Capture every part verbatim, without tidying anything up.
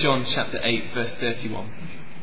John chapter eight, verse thirty-one.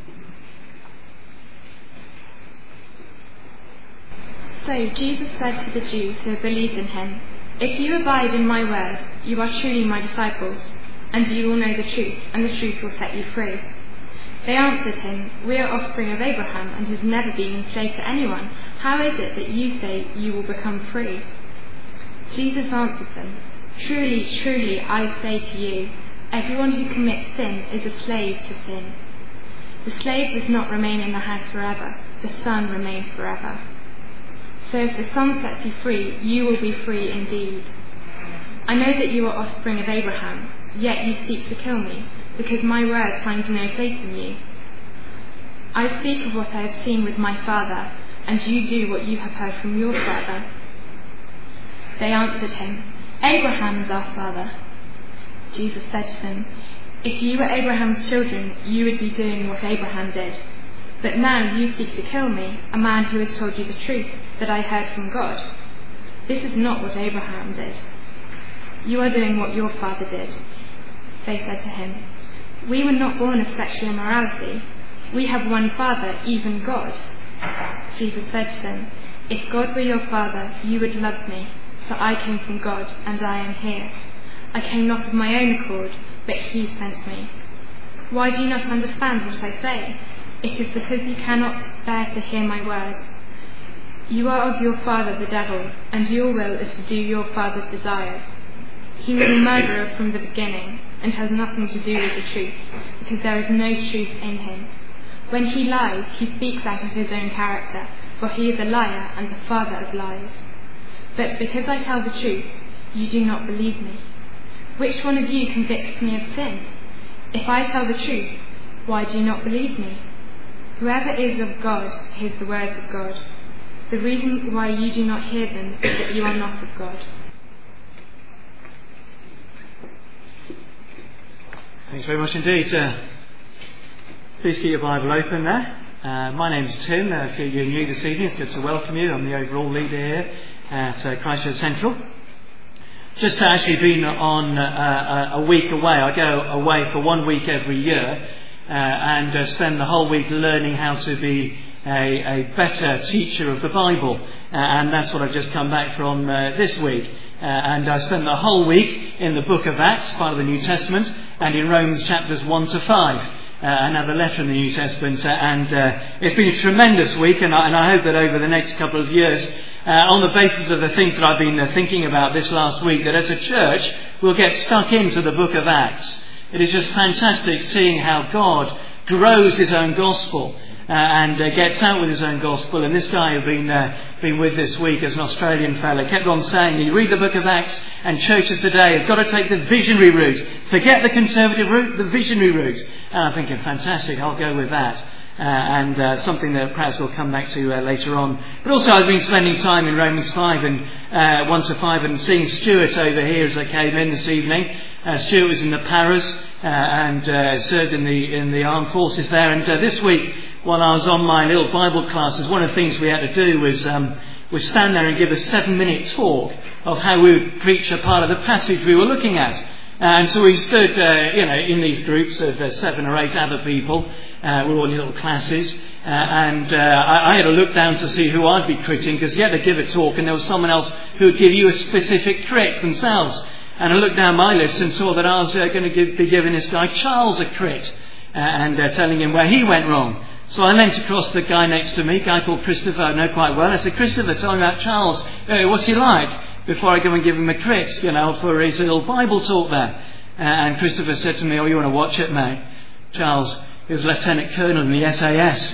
So Jesus said to the Jews who had believed in him, "If you abide in my word, you are truly my disciples, and you will know the truth, and the truth will set you free." They answered him, "We are offspring of Abraham and have never been enslaved to anyone. How is it that you say you will become free?" Jesus answered them, "Truly, truly, I say to you, everyone who commits sin is a slave to sin. The slave does not remain in the house forever, the son remains forever. So if the Son sets you free, you will be free indeed. I know that you are offspring of Abraham, yet you seek to kill me, because my word finds no place in you. I speak of what I have seen with my father, and you do what you have heard from your father." They answered him, "Abraham is our father." Jesus said to them, "If you were Abraham's children, you would be doing what Abraham did. But now you seek to kill me, a man who has told you the truth that I heard from God. This is not what Abraham did. You are doing what your father did." They said to him, "We were not born of sexual immorality. We have one Father, even God." Jesus said to them, "If God were your Father, you would love me, for I came from God, and I am here. I came not of my own accord, but he sent me. Why do you not understand what I say? It is because you cannot bear to hear my word. You are of your father the devil, and your will is to do your father's desires. He was a murderer from the beginning, and has nothing to do with the truth, because there is no truth in him. When he lies, he speaks out of his own character, for he is a liar and the father of lies. But because I tell the truth, you do not believe me. Which one of you convicts me of sin? If I tell the truth, why do you not believe me? Whoever is of God hears the words of God. The reason why you do not hear them is that you are not of God." Thanks very much indeed. Uh, please keep your Bible open there. Uh, my name's Tim. Uh, if you're new this evening, it's good to welcome you. I'm the overall leader here at uh, Christchurch Central. Just actually been on uh, a week away. I go away for one week every year. Uh, and uh, spend the whole week learning how to be a, a better teacher of the Bible. Uh, and that's what I've just come back from uh, this week. Uh, and I spent the whole week in the book of Acts, part of the New Testament, and in Romans chapters one to five, uh, another letter in the New Testament. Uh, and uh, it's been a tremendous week, and I, and I hope that over the next couple of years, uh, on the basis of the things that I've been uh, thinking about this last week, that as a church we'll get stuck into the book of Acts. It is just fantastic seeing how God grows his own gospel uh, and uh, gets out with his own gospel. And this guy who'd been, uh, been with this week as an Australian fellow kept on saying, you read the book of Acts and churches today have got to take the visionary route. Forget the conservative route, the visionary route. And I'm thinking, fantastic, I'll go with that. Uh, and uh, something that perhaps we'll come back to uh, later on. But also I've been spending time in Romans five and uh, one to five and seeing Stuart over here as I came in this evening. Uh, Stuart was in the Paras uh, and uh, served in the in the armed forces there. And uh, this week, while I was on my little Bible classes, one of the things we had to do was um, was stand there and give a seven-minute talk of how we would preach a part of the passage we were looking at. And so we stood, uh, you know, in these groups of uh, seven or eight other people. Uh, we were all in little classes. Uh, and uh, I, I had to look down to see who I'd be critting, because you had to give a talk and there was someone else who would give you a specific crit themselves. And I looked down my list and saw that I was uh, going to give, be giving this guy Charles a crit uh, and uh, telling him where he went wrong. So I leant across the guy next to me, a guy called Christopher, I know quite well. I said, "Christopher, tell me about Charles. Uh, what's he like?" Before I go and give him a crit, you know, for his little Bible talk there. Uh, and Christopher said to me, "Oh, you want to watch it, mate? Charles, he was Lieutenant Colonel in the S A S.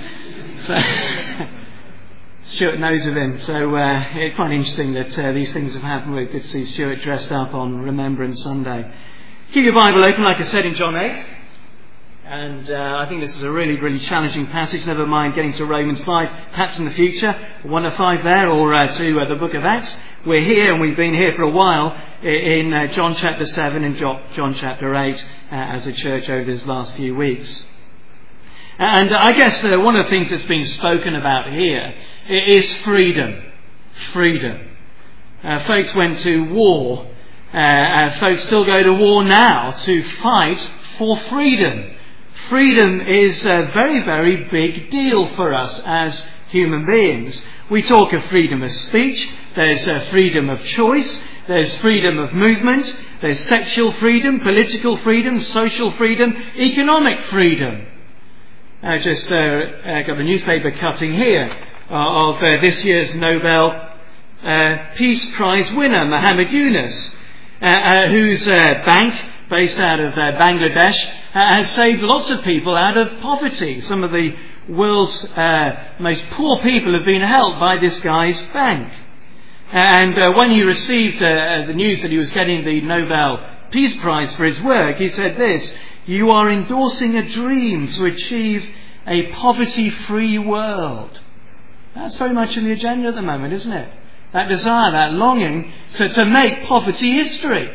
So Stuart knows of him. So uh, it's quite interesting that uh, these things have happened. We're good to see Stuart dressed up on Remembrance Sunday. Keep your Bible open, like I said, in John eight. And uh, I think this is a really, really challenging passage. Never mind getting to Romans five, perhaps in the future, one to five there, or uh, to uh, the book of Acts. We're here, and we've been here for a while, in uh, John chapter seven and John chapter eight uh, as a church over these last few weeks. And uh, I guess uh, one of the things that's been spoken about here is freedom. Freedom. Uh, folks went to war. Uh, uh, folks still go to war now to fight for freedom. Freedom is a very, very big deal for us as human beings. We talk of freedom of speech, there's uh, freedom of choice, there's freedom of movement, there's sexual freedom, political freedom, social freedom, economic freedom. I just uh, uh, got a newspaper cutting here uh, of uh, this year's Nobel uh, Peace Prize winner, Muhammad Yunus, uh, uh, whose uh, bank, based out of uh, Bangladesh, uh, has saved lots of people out of poverty. Some of the world's uh, most poor people have been helped by this guy's bank. And uh, when he received uh, the news that he was getting the Nobel Peace Prize for his work, he said this: "You are endorsing a dream to achieve a poverty-free world." That's very much in the agenda at the moment, isn't it? That desire, that longing to, to make poverty history.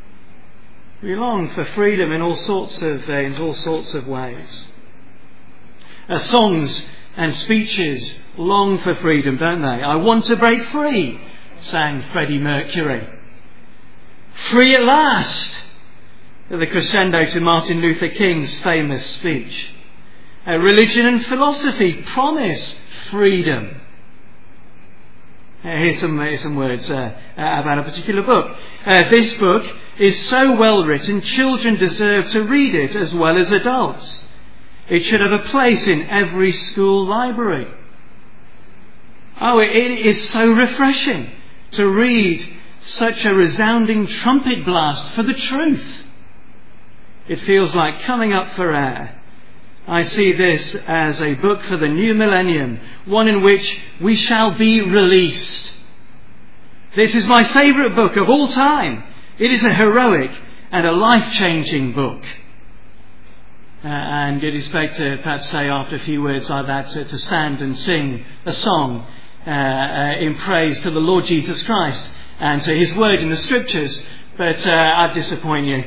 We long for freedom in all sorts of uh, in all sorts of ways. Uh, songs and speeches long for freedom, don't they? "I want to break free," sang Freddie Mercury. "Free at last," the crescendo to Martin Luther King's famous speech. Uh, religion and philosophy promise freedom. Uh, here's some, here's some words uh, uh, about a particular book. Uh, this book is so well written, children deserve to read it as well as adults. It should have a place in every school library. Oh, it, it is so refreshing to read such a resounding trumpet blast for the truth. It feels like coming up for air. I see this as a book for the new millennium, one in which we shall be released. This is my favourite book of all time. It is a heroic and a life-changing book. Uh, and you'd expect to perhaps say after a few words like that to, to stand and sing a song uh, uh, in praise to the Lord Jesus Christ and to his word in the scriptures, but uh, I'd disappoint you.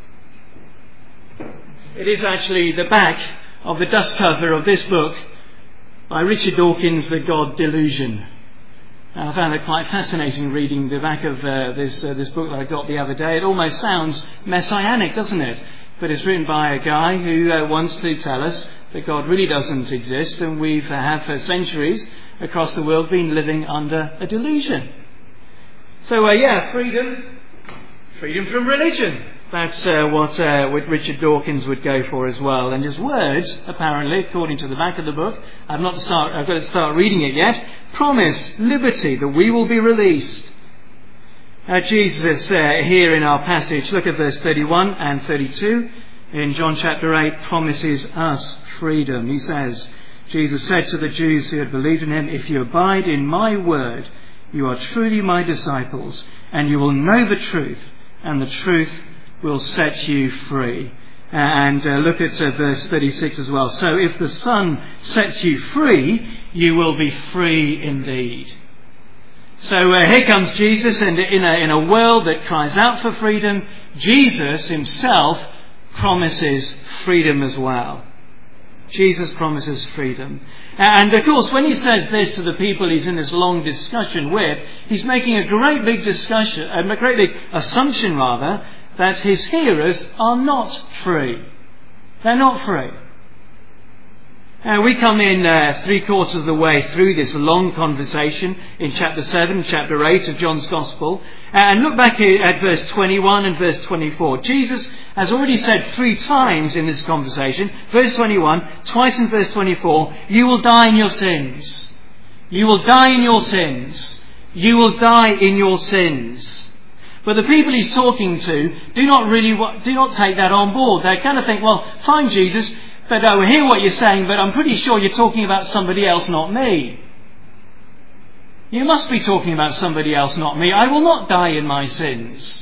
It is actually the back of the dust cover of this book by Richard Dawkins, The God Delusion. I found it quite fascinating reading the back of uh, this uh, this book that I got the other day. It almost sounds messianic, doesn't it? But it's written by a guy who uh, wants to tell us that God really doesn't exist, and we've uh, have for centuries across the world been living under a delusion. So uh, yeah, freedom, freedom from religion. That's uh, what, uh, what Richard Dawkins would go for as well. And his words, apparently, according to the back of the book, I've not start, I've got to start reading it yet, promise liberty, that we will be released. Uh, Jesus, uh, here in our passage, look at verse thirty-one and thirty-two. In John chapter eight, promises us freedom. He says, Jesus said to the Jews who had believed in him, "If you abide in my word, you are truly my disciples, and you will know the truth, and the truth will set you free." Uh, and uh, look at uh, verse thirty-six as well. "So if the Son sets you free, you will be free indeed." So uh, here comes Jesus, and in a, in a world that cries out for freedom, Jesus himself promises freedom as well. Jesus promises freedom. And of course, when he says this to the people he's in this long discussion with, he's making a great big discussion, a great big assumption rather, that his hearers are not free. They're not free. Uh, we come in uh, three quarters of the way through this long conversation in chapter seven, chapter eight of John's Gospel. Uh, and look back at verse twenty-one and verse twenty-four. Jesus has already said three times in this conversation, verse twenty-one, twice in verse twenty-four, "You will die in your sins. You will die in your sins. You will die in your sins." But the people he's talking to do not really, do not take that on board. They kind of think, well, fine, Jesus, but I hear what you're saying, but I'm pretty sure you're talking about somebody else, not me. You must be talking about somebody else, not me. I will not die in my sins.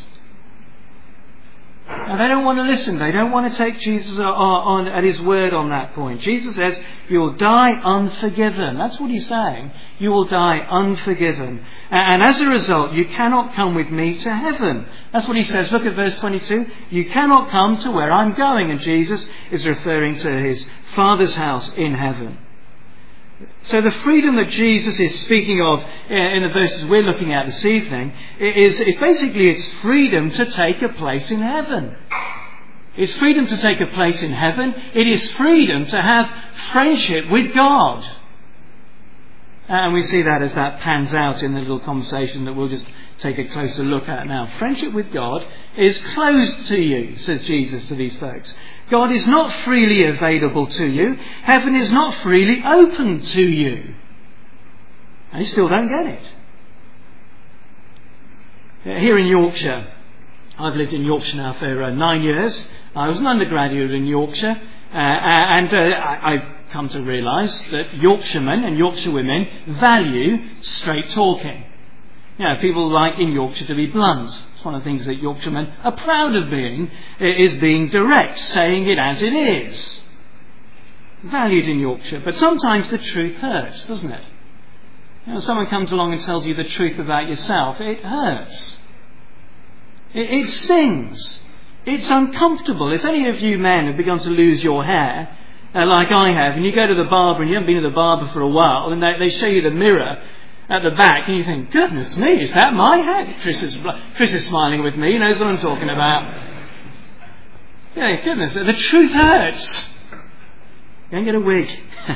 Now, they don't want to listen. They don't want to take Jesus on at his word on that point. Jesus says, you will die unforgiven. That's what he's saying. You will die unforgiven. And as a result, you cannot come with me to heaven. That's what he says. Look at verse twenty-two. You cannot come to where I'm going. And Jesus is referring to his Father's house in heaven. So the freedom that Jesus is speaking of in the verses we're looking at this evening is, is basically it's freedom to take a place in heaven. It's freedom to take a place in heaven. It is freedom to have friendship with God. And we see that as that pans out in the little conversation that we'll just take a closer look at now. Friendship with God is closed to you, says Jesus to these folks. God is not freely available to you. Heaven is not freely open to you. And you still don't get it. Here in Yorkshire, I've lived in Yorkshire now for uh, nine years. I was an undergraduate in Yorkshire. Uh, and uh, I, I've come to realise that Yorkshiremen and Yorkshire women value straight talking. You know, people like in Yorkshire to be blunt. It's one of the things that Yorkshiremen are proud of being, is being direct, saying it as it is. Valued in Yorkshire. But sometimes the truth hurts, doesn't it? You know, someone comes along and tells you the truth about yourself. It hurts. It, it stings. It's uncomfortable. If any of you men have begun to lose your hair, uh, like I have, and you go to the barber and you haven't been to the barber for a while, and they, they show you the mirror at the back, and you think, goodness me, is that my hair? Chris is, Chris is smiling with me, he knows what I'm talking about. Yeah, goodness, the truth hurts. Go and get a wig.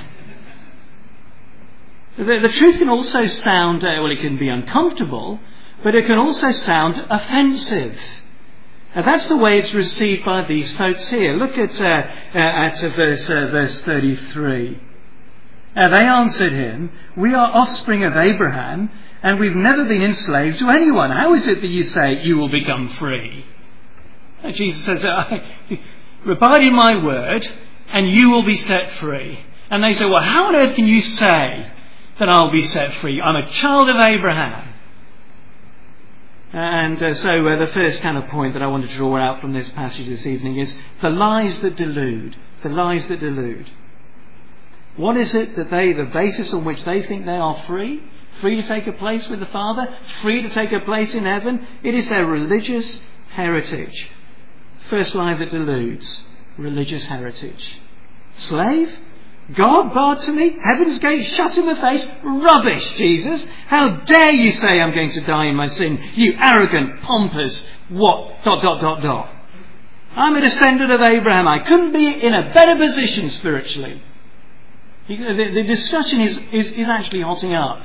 the, the truth can also sound, uh, well, it can be uncomfortable, but it can also sound offensive. And that's the way it's received by these folks here. Look at uh, uh, at uh, verse uh, verse thirty-three. Uh, they answered him, "We are offspring of Abraham, and we've never been enslaved to anyone. How is it that you say you will become free?" And Jesus says, "Abide in my word, and you will be set free." And they say, "Well, how on earth can you say that I'll be set free? I'm a child of Abraham." And uh, so uh, the first kind of point that I want to draw out from this passage this evening is the lies that delude. The lies that delude. What is it that they, the basis on which they think they are free? Free to take a place with the Father? Free to take a place in heaven? It is their religious heritage. First lie that deludes. Religious heritage. Slave? God barred to me? Heaven's gate shut in the face? Rubbish, Jesus. How dare you say I'm going to die in my sin? You arrogant, pompous, what, dot, dot, dot, dot. I'm a descendant of Abraham. I couldn't be in a better position spiritually. The, the discussion is, is, is actually hotting up.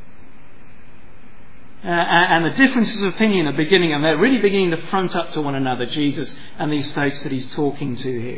Uh, and the differences of opinion are beginning, and they're really beginning to front up to one another, Jesus and these folks that he's talking to here.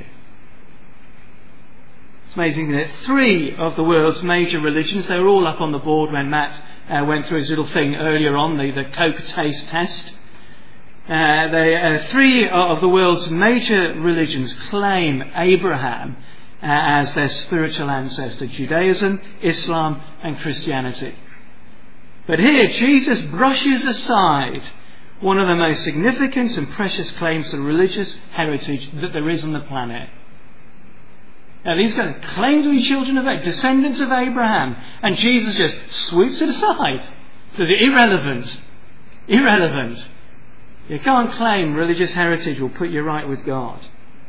It's amazing that three of the world's major religions, they were all up on the board when Matt uh, went through his little thing earlier on, the, the Coke taste test. Uh, they, uh, three of the world's major religions claim Abraham uh, as their spiritual ancestor: Judaism, Islam and Christianity. But here Jesus brushes aside one of the most significant and precious claims to religious heritage that there is on the planet. Now these guys claim to be children of Abraham, descendants of Abraham, and Jesus just sweeps it aside. Says irrelevant. Irrelevant. You can't claim religious heritage will put you right with God.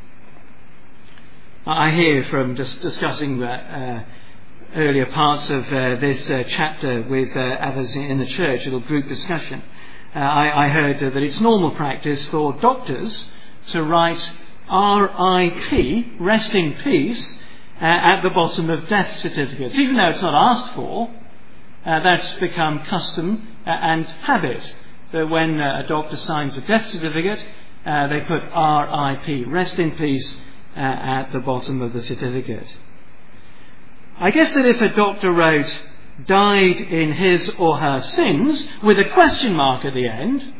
I hear from just discussing uh, uh, earlier parts of uh, this uh, chapter with uh, others in the church, a little group discussion. Uh, I, I heard uh, that it's normal practice for doctors to write R I P, rest in peace, uh, at the bottom of death certificates. Even though it's not asked for, uh, that's become custom uh, and habit. That when uh, a doctor signs a death certificate, uh, they put R I P, rest in peace, uh, at the bottom of the certificate. I guess that if a doctor wrote, died in his or her sins, with a question mark at the end,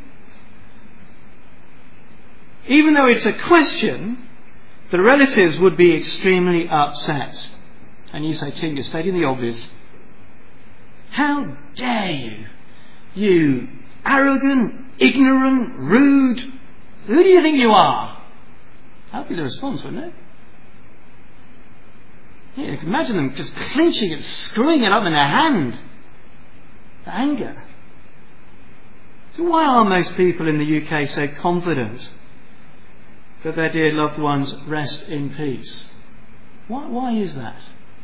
even though it's a question, the relatives would be extremely upset. And you say, Tim, you're stating the obvious. How dare you? You arrogant, ignorant, rude. Who do you think you are? That would be the response, wouldn't it? Yeah, you can imagine them just clenching it, screwing it up in their hand. The anger. So why are most people in the U K so confident that their dear loved ones rest in peace? Why, why is that?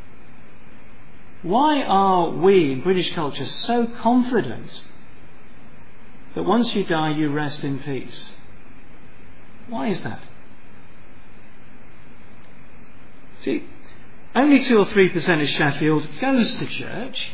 Why are we in British culture so confident that once you die you rest in peace? Why is that? See, only two or three percent of Sheffield goes to church.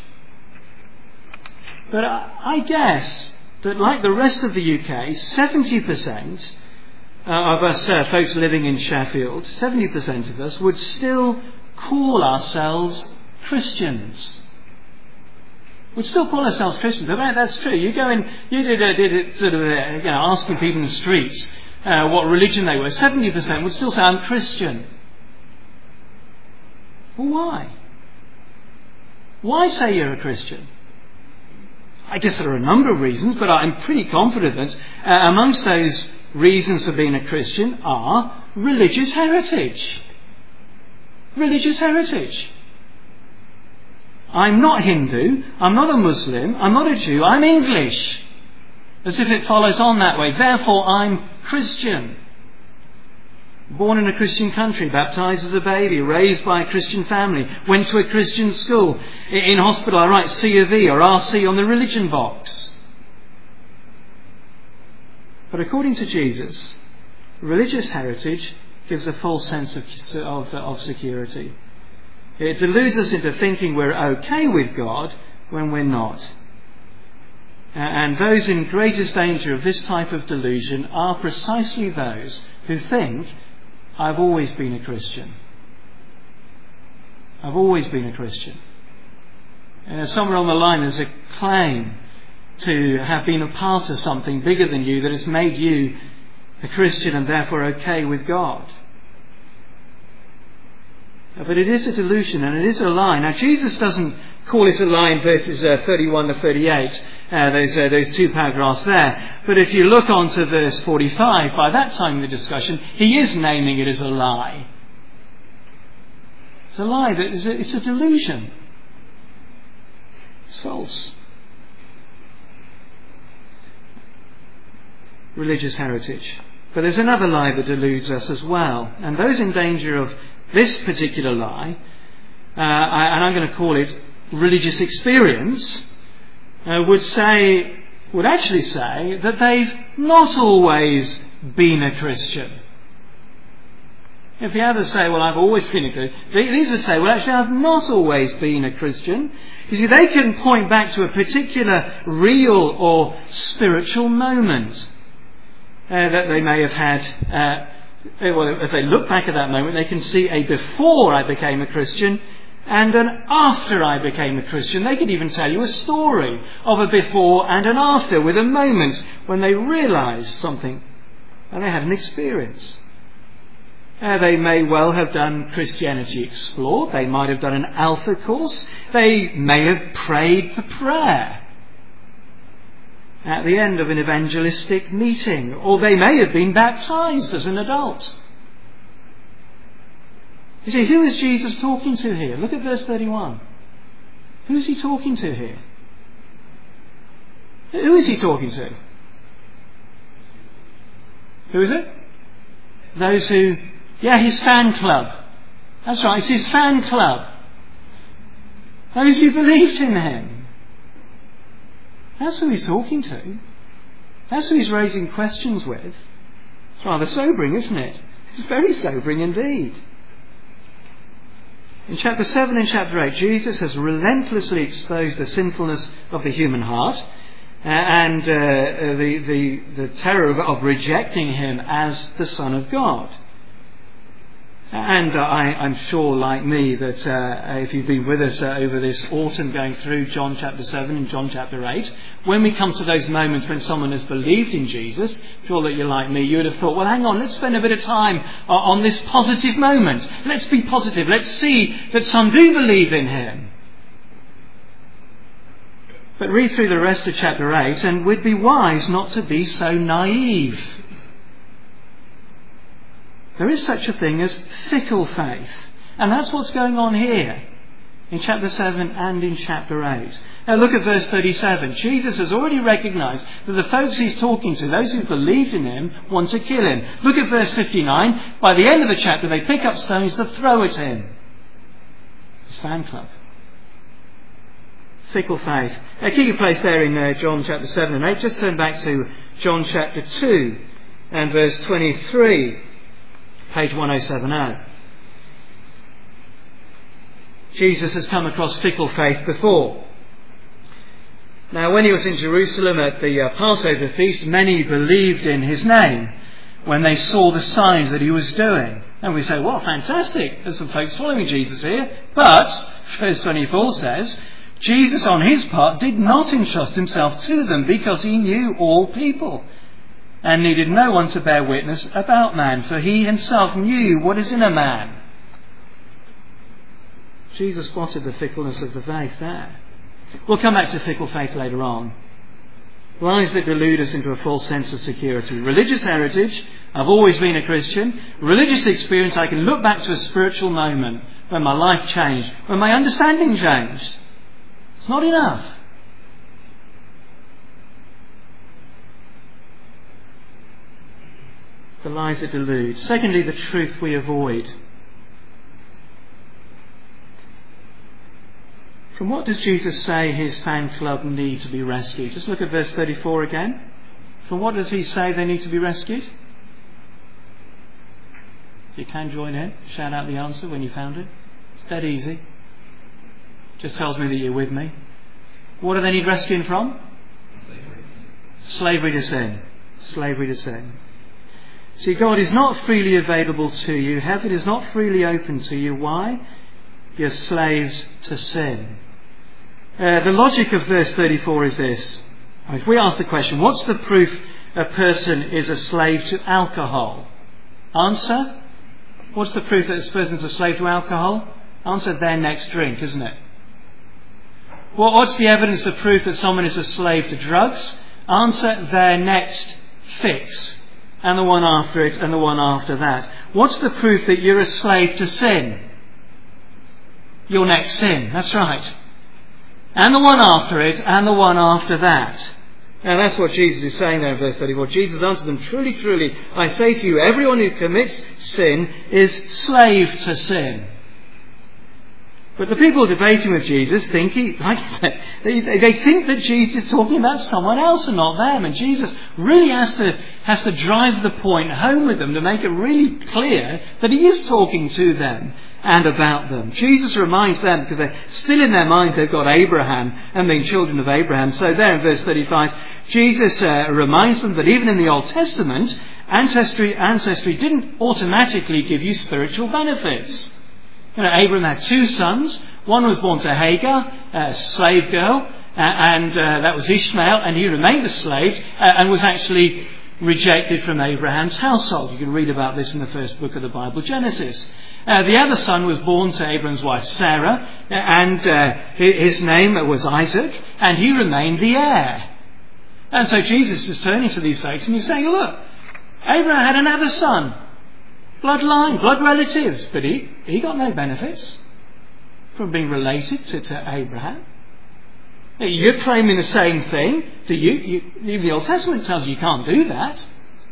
But I, I guess that, like the rest of the U K, seventy percent of us uh, folks living in Sheffield, seventy percent of us would still call ourselves Christians. Would still call ourselves Christians. I mean, that's true. You go in, you did, uh, did it sort of, uh, you know, asking people in the streets uh, what religion they were. seventy percent would still say, I'm Christian. Well, why? Why say you're a Christian? I guess there are a number of reasons, but I'm pretty confident that uh, amongst those reasons for being a Christian are religious heritage. Religious heritage. I'm not Hindu, I'm not a Muslim, I'm not a Jew, I'm English. As if it follows on that way. Therefore, I'm Christian. Born in a Christian country, baptised as a baby, raised by a Christian family, went to a Christian school. In hospital, I write C of E or R C on the religion box. But according to Jesus, religious heritage gives a false sense of, of, of security. It deludes us into thinking we're okay with God when we're not. And those in greatest danger of this type of delusion are precisely those who think, I've always been a Christian. I've always been a Christian. Uh, somewhere on the line there's a claim to have been a part of something bigger than you that has made you a Christian and therefore okay with God. Uh, but it is a delusion and it is a lie. Now Jesus doesn't call it a lie in verses uh, thirty-one to thirty-eight, uh, those, uh, those two paragraphs there. But if you look on to verse forty-five, by that time in the discussion, he is naming it as a lie. It's a lie, that is a, it's a delusion. It's false. Religious heritage. But there's another lie that deludes us as well. And those in danger of this particular lie, uh, I, and I'm going to call it religious experience, uh, would say, would actually say that they've not always been a Christian. If the others say, well, I've always been a Christian, these would say, well, actually, I've not always been a Christian. You see, they can point back to a particular real or spiritual moment uh, that they may have had. Uh, well, if they look back at that moment, they can see a before I became a Christian and an after I became a Christian. They could even tell you a story of a before and an after, with a moment when they realised something and they had an experience. Uh, they may well have done Christianity Explored. They might have done an Alpha course. They may have prayed the prayer at the end of an evangelistic meeting. Or they may have been baptised as an adult. You see, who is Jesus talking to here? Look at verse thirty-one. Who is he talking to here? Who is he talking to? Who is it? Those who... Yeah, his fan club. That's right, it's his fan club. Those who believed in him. That's who he's talking to. That's who he's raising questions with. It's rather sobering, isn't it? It's very sobering indeed. In chapter seven and chapter eight, Jesus has relentlessly exposed the sinfulness of the human heart uh, and uh, the, the, the terror of, of rejecting him as the Son of God. And uh, I, I'm sure, like me, that uh, if you've been with us uh, over this autumn going through John chapter seven and John chapter eight, when we come to those moments when someone has believed in Jesus, I'm sure that you're like me, you would have thought, well, hang on, let's spend a bit of time uh, on this positive moment. Let's be positive. Let's see that some do believe in him. But read through the rest of chapter eight and we'd be wise not to be so naive. There is such a thing as fickle faith. And that's what's going on here in chapter seven and in chapter eight. Now look at verse thirty-seven. Jesus has already recognised that the folks he's talking to, those who believed in him, want to kill him. Look at verse fifty-nine. By the end of the chapter, they pick up stones to throw at him. His fan club. Fickle faith. Now keep your place there in uh, John chapter seven and eight. Just turn back to John chapter two and verse twenty-three. Page ten seventy. Jesus has come across fickle faith before. Now, when he was in Jerusalem at the uh, Passover feast, many believed in his name when they saw the signs that he was doing. And we say, well, fantastic, there's some folks following Jesus here. But, verse twenty-four says, Jesus on his part did not entrust himself to them because he knew all people and needed no one to bear witness about man, for he himself knew what is in a man. Jesus spotted the fickleness of the faith there. We'll come back to fickle faith later on. Lies that delude us into a false sense of security. Religious heritage, I've always been a Christian. Religious experience, I can look back to a spiritual moment when my life changed, when my understanding changed. It's not enough. The lies that delude. Secondly, the truth we avoid. From what does Jesus say his fan club need to be rescued? Just look at verse thirty-four again. From what does he say they need to be rescued? If you can join in, shout out the answer when you found it. It's dead easy. Just tells me that you're with me. What do they need rescuing from? Slavery. Slavery to sin. Slavery to sin. See, God is not freely available to you. Heaven is not freely open to you. Why? You're slaves to sin. Uh, the logic of verse thirty-four is this. If we ask the question, what's the proof a person is a slave to alcohol? Answer? What's the proof that this person's a slave to alcohol? Answer, their next drink, isn't it? Well, what's the evidence for proof that someone is a slave to drugs? Answer, their next fix. And the one after it, and the one after that. What's the proof that you're a slave to sin? Your next sin, that's right. And the one after it, and the one after that. Now that's what Jesus is saying there in verse thirty-four. Jesus answered them, truly, truly, I say to you, everyone who commits sin is slave to sin. But the people debating with Jesus think, he, like I said, they, they think that Jesus is talking about someone else and not them. And Jesus really has to, has to drive the point home with them to make it really clear that he is talking to them and about them. Jesus reminds them, because they're still in their minds, they've got Abraham and being children of Abraham. So there in verse thirty-five, Jesus uh, reminds them that even in the Old Testament, ancestry, ancestry didn't automatically give you spiritual benefits. You know, Abraham had two sons. One was born to Hagar, a slave girl, uh, and uh, that was Ishmael, and he remained a slave uh, and was actually rejected from Abraham's household. You can read about this in the first book of the Bible, Genesis. Uh, the other son was born to Abraham's wife Sarah, and uh, his name was Isaac, and he remained the heir. And so Jesus is turning to these folks and he's saying, look, Abraham had another son, bloodline, blood relatives, but he, he got no benefits from being related to, to Abraham. You're claiming the same thing. Do you, you, the Old Testament tells you you can't do that.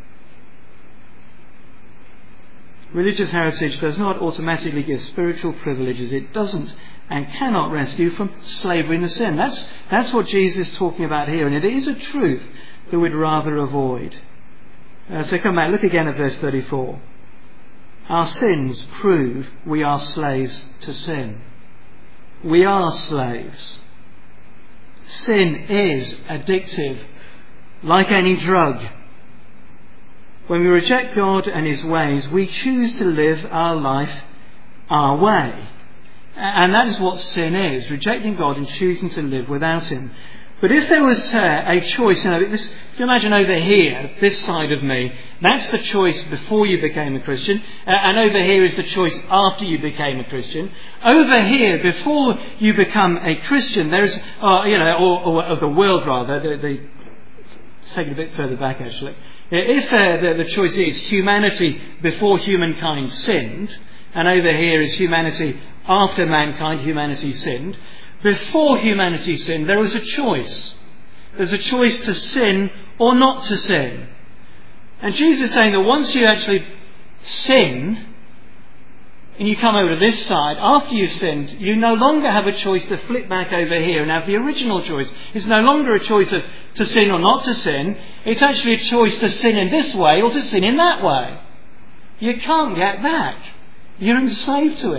Religious heritage does not automatically give spiritual privileges. It doesn't and cannot rescue from slavery and sin. That's, that's what Jesus is talking about here, and it is a truth that we'd rather avoid. Uh, so come back, look again at verse thirty-four. Our sins prove we are slaves to sin. We are slaves. Sin is addictive, like any drug. When we reject God and his ways, we choose to live our life our way. And that is what sin is, rejecting God and choosing to live without him. But if there was uh, a choice, you know, this, if you imagine over here, this side of me, that's the choice before you became a Christian, uh, and over here is the choice after you became a Christian. Over here, before you become a Christian, there is, uh, you know, or, or, or the world rather, the, the, let's take it a bit further back actually. If uh, the, the choice is humanity before humankind sinned, and over here is humanity after mankind, humanity sinned, before humanity sinned, there was a choice. There's a choice to sin or not to sin. And Jesus is saying that once you actually sin, and you come over to this side, after you've sinned, you no longer have a choice to flip back over here and have the original choice. It's no longer a choice of to sin or not to sin. It's actually a choice to sin in this way or to sin in that way. You can't get back. You're enslaved to it.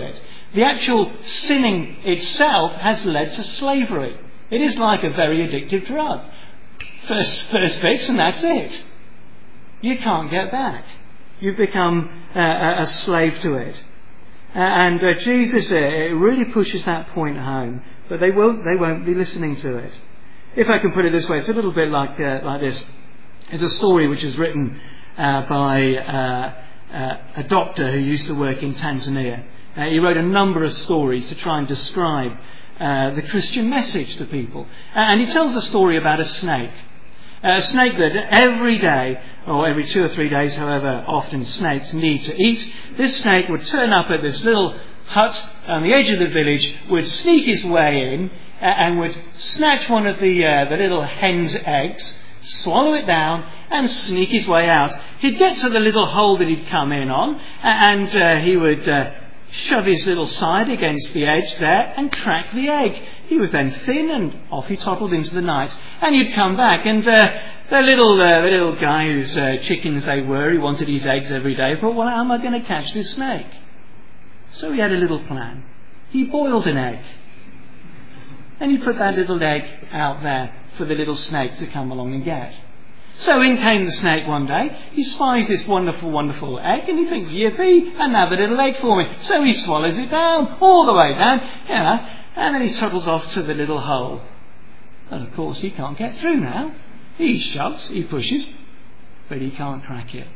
The actual sinning itself has led to slavery. It is like a very addictive drug. First, first fix and that's it. You can't get back. You've become uh, a slave to it. Uh, and uh, Jesus uh, it really pushes that point home. But they won't, they won't be listening to it. If I can put it this way, it's a little bit like uh, like this. It's a story which is written uh, by uh, uh, a doctor who used to work in Tanzania. Uh, he wrote a number of stories to try and describe uh, the Christian message to people. And he tells the story about a snake. Uh, a snake that every day, or every two or three days, however often snakes need to eat, this snake would turn up at this little hut on the edge of the village, would sneak his way in, uh, and would snatch one of the, uh, the little hen's eggs, swallow it down, and sneak his way out. He'd get to the little hole that he'd come in on, and uh, he would uh, shove his little side against the edge there and crack the egg. He was then thin, and off he toddled into the night. And he'd come back, and uh, the little uh, the little guy whose uh, chickens they were, he wanted his eggs every day, thought, well, how am I going to catch this snake? So he had a little plan. He boiled an egg. And he put that little egg out there for the little snake to come along and get. So in came the snake one day. He spies this wonderful, wonderful egg, and he thinks, yippee, another little egg for me. So he swallows it down, all the way down, you know, and then he toddles off to the little hole. And of course he can't get through now. He shoves, he pushes, but he can't crack it.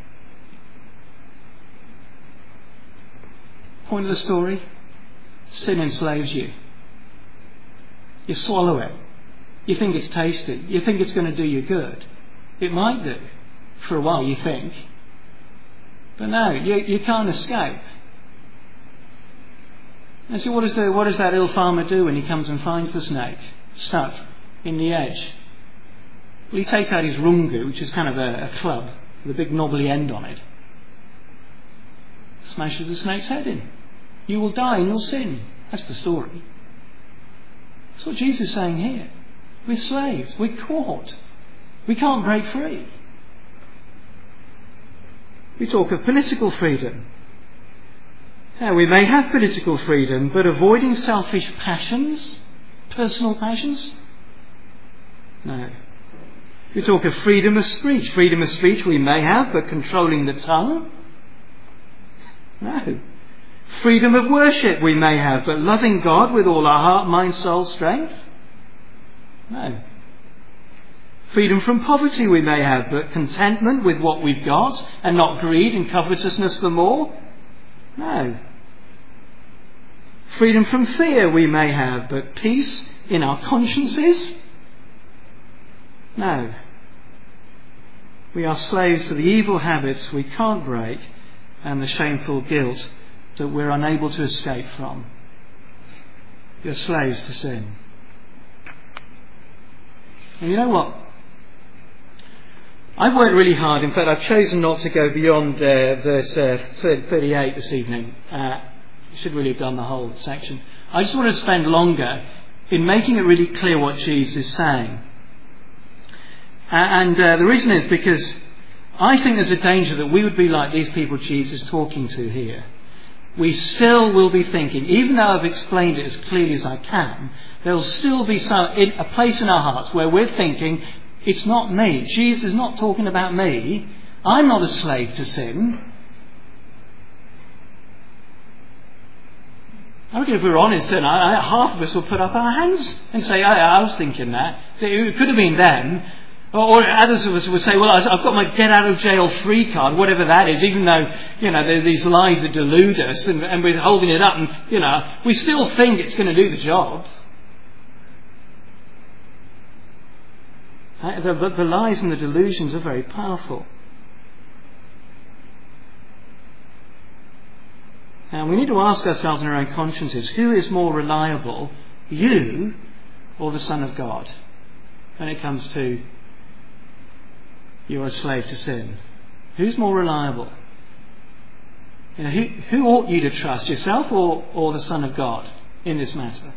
Point of the story, sin enslaves you. You swallow it. You think it's tasty. You think it's going to do you good. It might do. For a while you think. But no, you, you can't escape. And so what does, the, what does that ill farmer do when he comes and finds the snake stuck in the edge? Well, he takes out his rungu, which is kind of a, a club with a big knobbly end on it. Smashes the snake's head in. You will die in your sin. That's the story. That's what Jesus is saying here. We're slaves. We're caught. We can't break free. We talk of political freedom. Yeah, we may have political freedom, but avoiding selfish passions, personal passions? No. We talk of freedom of speech. Freedom of speech we may have, but controlling the tongue? No. Freedom of worship we may have, but loving God with all our heart, mind, soul, strength? No. Freedom from poverty we may have, but contentment with what we've got and not greed and covetousness for more? No. Freedom from fear we may have, but peace in our consciences? No. We are slaves to the evil habits we can't break and the shameful guilt that we're unable to escape from. You're slaves to sin. And you know what? I've worked really hard. In fact, I've chosen not to go beyond uh, verse uh, thirty-eight this evening. Uh, should really have done the whole section. I just want to spend longer in making it really clear what Jesus is saying. Uh, and uh, the reason is because I think there's a danger that we would be like these people Jesus is talking to here. We still will be thinking, even though I've explained it as clearly as I can, there'll still be some, in, a place in our hearts where we're thinking, it's not me. Jesus is not talking about me. I'm not a slave to sin. I reckon if we were honest, then I, I, half of us will put up our hands and say, I, I was thinking that. So it could have been them. Or, or others of us would say, well, I've got my get out of jail free card, whatever that is, even though, you know, there are these lies that delude us and, and we're holding it up and, you know, we still think it's going to do the job. The, the, the lies and the delusions are very powerful. And we need to ask ourselves in our own consciences, who is more reliable, you or the Son of God, when it comes to you're a slave to sin? Who's more reliable? You know, who, who ought you to trust, yourself or, or the Son of God in this matter?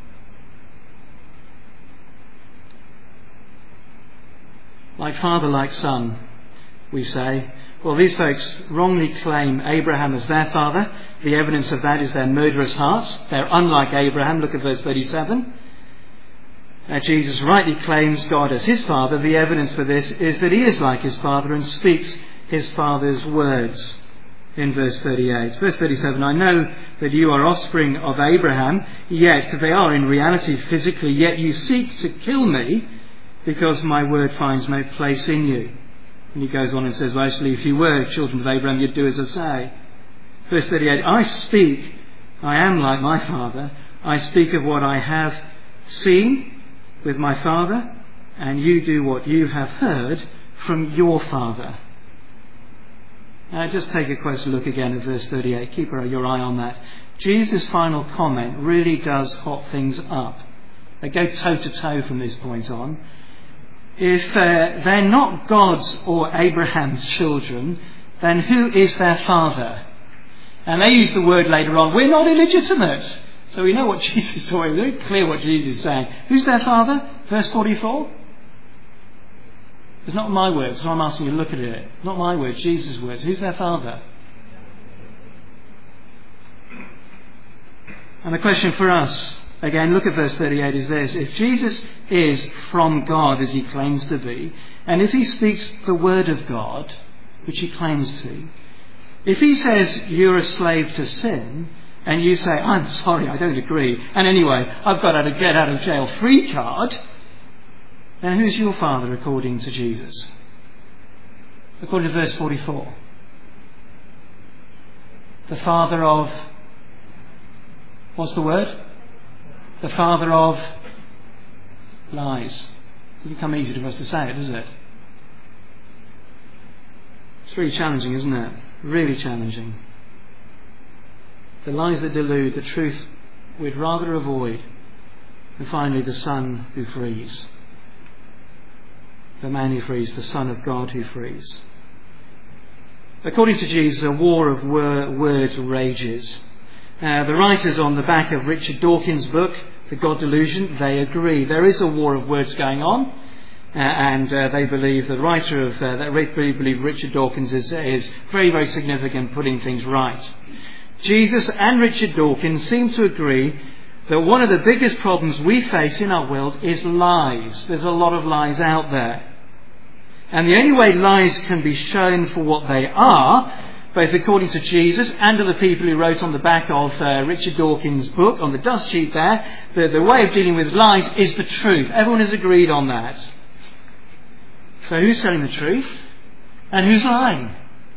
Like father, like son, we say. Well, these folks wrongly claim Abraham as their father. The evidence of that is their murderous hearts. They're unlike Abraham. Look at verse thirty-seven. Uh, Jesus rightly claims God as his father. The evidence for this is that he is like his father and speaks his father's words. In verse thirty-eight. Verse thirty-seven, I know that you are offspring of Abraham, yet, because they are in reality physically, yet you seek to kill me because my word finds no place in you. And he goes on and says, well, actually, if you were children of Abraham, you'd do as I say. Verse thirty-eight, I speak, I am like my father. I speak of what I have seen with my father, and you do what you have heard from your father. Now just take a closer look again at verse thirty-eight. Keep your eye on that. Jesus' final comment really does hot things up. They go toe to toe from this point on. If uh, they're not God's or Abraham's children, then who is their father? And they use the word later on, we're not illegitimate. So we know what Jesus is talking about. It's very clear what Jesus is saying. Who's their father? Verse forty-four. It's not my words, so I'm asking you to look at it. Not my words, Jesus' words. Who's their father? And the question for us, again, look at verse thirty-eight, is this. If Jesus is from God, as he claims to be, and if he speaks the word of God, which he claims to, if he says you're a slave to sin, and you say, I'm sorry, I don't agree, and anyway, I've got a get out of jail free card, then who's your father according to Jesus? According to verse forty-four. The father of, what's the word? The father of lies. Doesn't come easy for us to say it, does it? It's really challenging, isn't it? Really challenging. The lies that delude, the truth we'd rather avoid. And finally, the Son who frees. The man who frees, the Son of God who frees. According to Jesus, a war of wor- words rages. Uh, the writers on the back of Richard Dawkins' book, The God Delusion, they agree. There is a war of words going on, uh, and uh, they believe, the writer of uh, that really believe Richard Dawkins is, is very, very significant putting things right. Jesus and Richard Dawkins seem to agree that one of the biggest problems we face in our world is lies. There's a lot of lies out there. And the only way lies can be shown for what they are, both according to Jesus and to the people who wrote on the back of uh, Richard Dawkins' book, on the dust sheet there, the, the way of dealing with lies is the truth. Everyone has agreed on that. So who's telling the truth? And who's lying?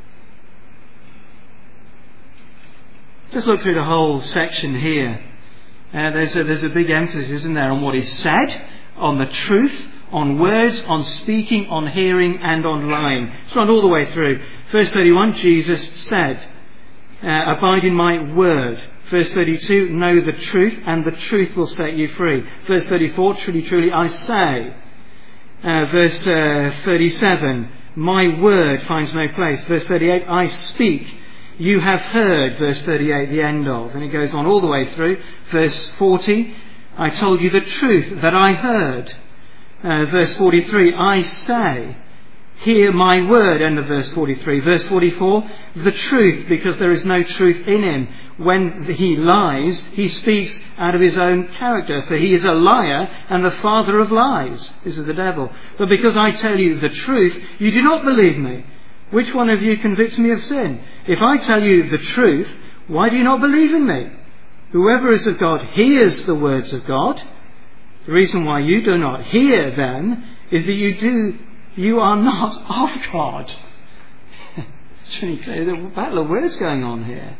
Just look through the whole section here. Uh, there's, a, there's a big emphasis, isn't there, on what is said, on the truth, on words, on speaking, on hearing, and on lying. It's run all the way through. Verse thirty-one, Jesus said, uh, abide in my word. Verse thirty-two, know the truth, and the truth will set you free. Verse thirty-four, truly, truly, I say. Uh, verse uh, thirty-seven, my word finds no place. Verse thirty-eight, I speak. You have heard, verse thirty-eight, the end of. And it goes on all the way through. Verse forty, I told you the truth that I heard. Uh, verse forty-three, I say, hear my word, end of verse forty-three. Verse forty-four, the truth, because there is no truth in him. When he lies, he speaks out of his own character, for he is a liar and the father of lies. This is the devil. But because I tell you the truth, you do not believe me. Which one of you convicts me of sin? If I tell you the truth, why do you not believe in me? Whoever is of God hears the words of God. The reason why you do not hear them is that you do, you are not of God. It's really clear. There's a battle of words going on here.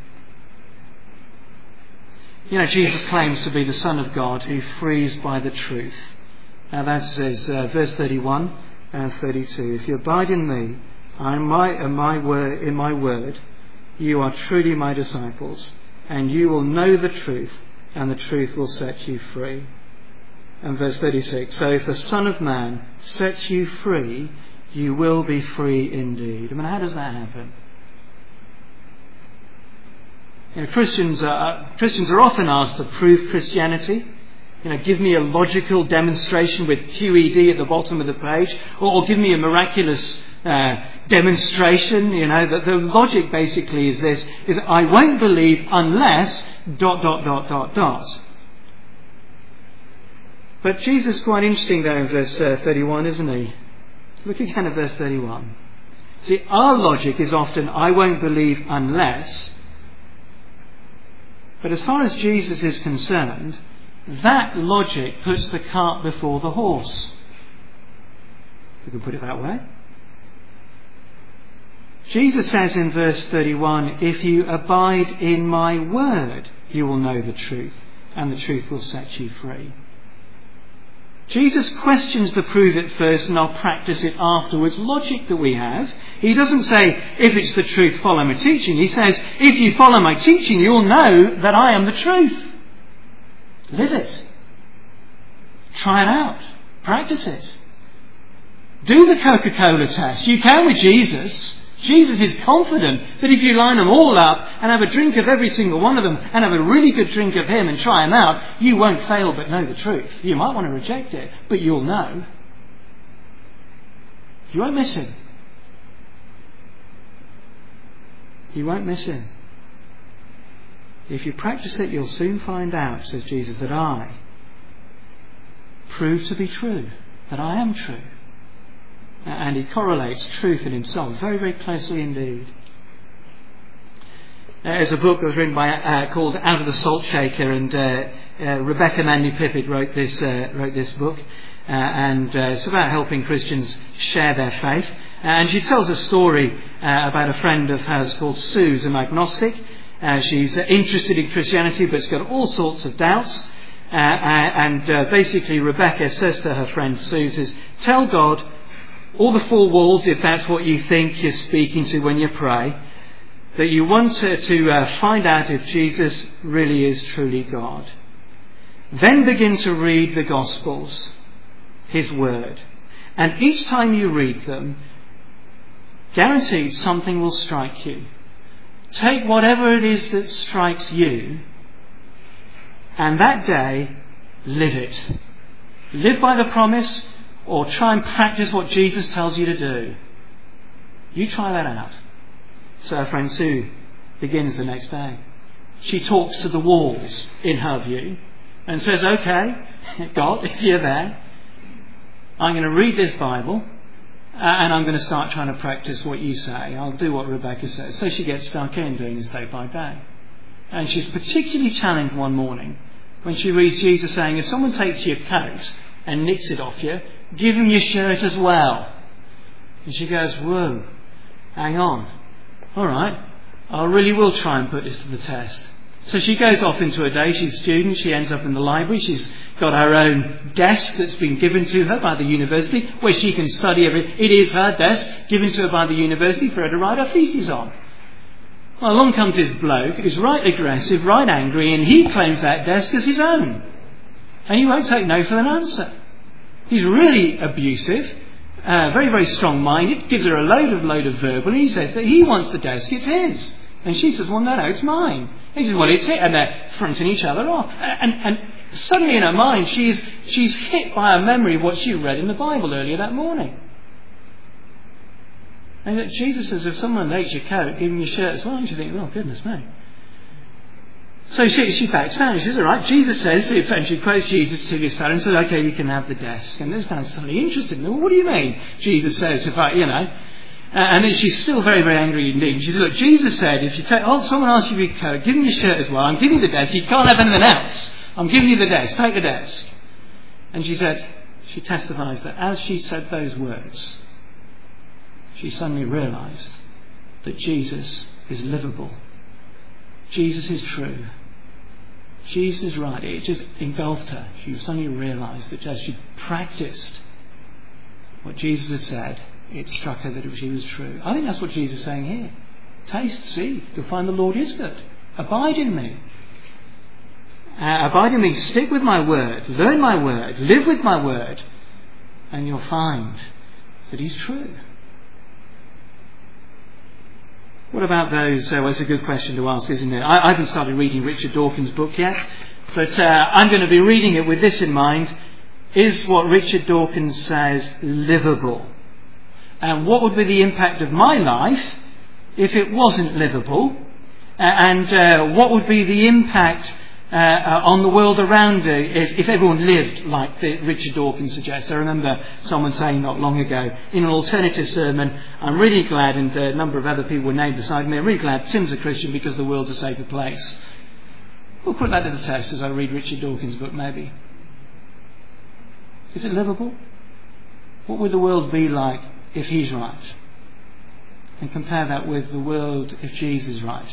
You know, Jesus claims to be the Son of God who frees by the truth. Now that says, uh, verse thirty-one and thirty-two. If you abide in me, I am my, uh, my word, in my word, you are truly my disciples, and you will know the truth, and the truth will set you free. And verse thirty-six, so if the Son of Man sets you free, you will be free indeed. I mean, how does that happen? You know, Christians are, Christians are often asked to prove Christianity. You know, give me a logical demonstration with Q E D at the bottom of the page, or, or give me a miraculous uh, demonstration. You know, that the logic basically is this: is I won't believe unless dot dot dot dot dot. But Jesus is quite interesting there in verse uh, thirty-one, isn't he? Look again at verse thirty-one. See, our logic is often I won't believe unless. But as far as Jesus is concerned, that logic puts the cart before the horse. You can put it that way. Jesus says in verse thirty-one, if you abide in my word, you will know the truth, and the truth will set you free. Jesus questions the prove it first and I'll practice it afterwards logic that we have. He doesn't say, if it's the truth, follow my teaching. He says, if you follow my teaching, you'll know that I am the truth. Live it. Try it out. Practice it. Do the Coca-Cola test. You can with Jesus. Jesus is confident that if you line them all up and have a drink of every single one of them and have a really good drink of him and try them out, you won't fail but know the truth. You might want to reject it, but you'll know. You won't miss him. You won't miss him. If you practice it, you'll soon find out, says Jesus, that I prove to be true, that I am true. And he correlates truth in himself very, very closely indeed. There's a book that was written by uh, called Out of the Salt Shaker, and uh, uh, Rebecca Manley Pippett wrote this uh, wrote this book, uh, and uh, it's about helping Christians share their faith. And she tells a story uh, about a friend of hers called Sue, who's an agnostic. Uh, she's uh, interested in Christianity, but has got all sorts of doubts. Uh, uh, and uh, basically, Rebecca says to her friend Sue, says, "Tell God all the four walls, if that's what you think you're speaking to when you pray, that you want to, to uh, find out if Jesus really is truly God. Then begin to read the Gospels, his word. And each time you read them, guaranteed something will strike you. Take whatever it is that strikes you, and that day, live it. Live by the promise, or try and practice what Jesus tells you to do. You try that out." So our friend Sue begins the next day. She talks to the walls, in her view, and says, "Okay, God, if you're there, I'm going to read this Bible, and I'm going to start trying to practice what you say. I'll do what Rebecca says." So she gets stuck in doing this day by day. And she's particularly challenged one morning when she reads Jesus saying, if someone takes your coat and nicks it off you, give him your shirt as well. And she goes, whoa, hang on. All right, I really will try and put this to the test. So she goes off into a day. She's a student. She ends up in the library. She's got her own desk that's been given to her by the university where she can study every... It is her desk given to her by the university for her to write her thesis on. Well, along comes this bloke who's right aggressive, right angry, and he claims that desk as his own. And he won't take no for an answer. He's really abusive, uh, very, very strong-minded, gives her a load of load of verbal, and he says that he wants the desk, it's his. And she says, well, no, no, it's mine. And he says, well, it's it. And they're fronting each other off. And, and suddenly in her mind, she's, she's hit by a memory of what she read in the Bible earlier that morning. And that Jesus says, if someone takes your coat, give him your shirt as well. And you think, oh, goodness me. So she, she backs down. She says, all right, Jesus says, if, and she quotes Jesus to this fellow and says, okay, you can have the desk. And this guy's suddenly interested. Well, what do you mean? Jesus says, if I, you know. Uh, and then she's still very, very angry indeed. She says, look, Jesus said, if you take, oh, someone asks you for your coat, give him your shirt as well. I'm giving you the desk. You can't have anything else. I'm giving you the desk. Take the desk. And she said, she testifies that as she said those words, she suddenly realised that Jesus is livable. Jesus is true. Jesus is right. It just engulfed her. She suddenly realised that as she practised what Jesus had said, it struck her that she was true. I think that's what Jesus is saying here. Taste, see, you'll find the Lord is good. Abide in me. Uh, abide in me. Stick with my word. Learn my word. Live with my word. And you'll find that he's true. What about those? Uh, well, it's a good question to ask, isn't it? I, I haven't started reading Richard Dawkins' book yet, But uh, I'm going to be reading it with this in mind. Is what Richard Dawkins says livable? And what would be the impact of my life if it wasn't livable? Uh, and uh, what would be the impact uh, uh, on the world around it if, if everyone lived like the, Richard Dawkins suggests? I remember someone saying not long ago in an alternative sermon, I'm really glad, and a number of other people were named beside me, I'm really glad Tim's a Christian because the world's a safer place. We'll put that to the test as I read Richard Dawkins' book, maybe. Is it livable? What would the world be like if he's right? And compare that with the world if Jesus is right.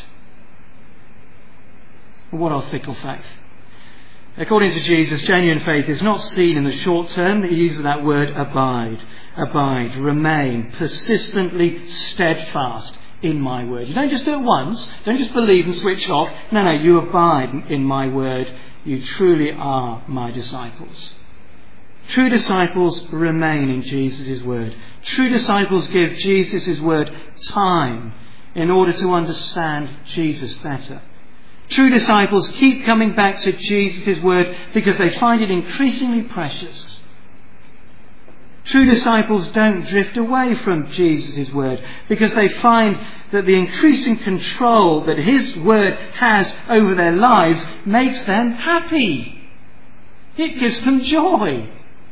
What our fickle faith. According to Jesus, genuine faith is not seen in the short term. He uses that word abide. Abide, remain, persistently steadfast in my word. You don't just do it once. Don't just believe and switch off. No, no, you abide in my word. You truly are my disciples. True disciples remain in Jesus' word. True disciples give Jesus' word time in order to understand Jesus better. True disciples keep coming back to Jesus' word because they find it increasingly precious. True disciples don't drift away from Jesus' word because they find that the increasing control that his word has over their lives makes them happy. It gives them joy.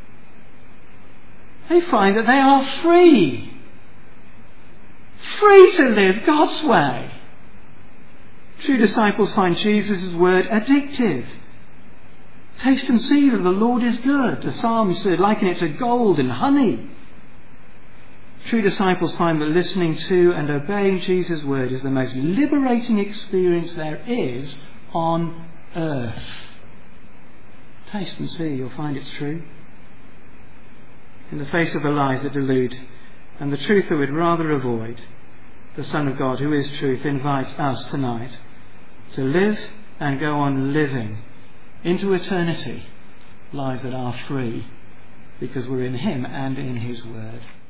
They find that they are free. Free to live God's way. True disciples find Jesus' word addictive. Taste and see that the Lord is good. The Psalms liken it to gold and honey. True disciples find that listening to and obeying Jesus' word is the most liberating experience there is on earth. Taste and see, you'll find it's true. In the face of the lies that delude and the truth that we'd rather avoid, the Son of God, who is truth, invites us tonight to live and go on living into eternity lives that are free because we're in him and in his word.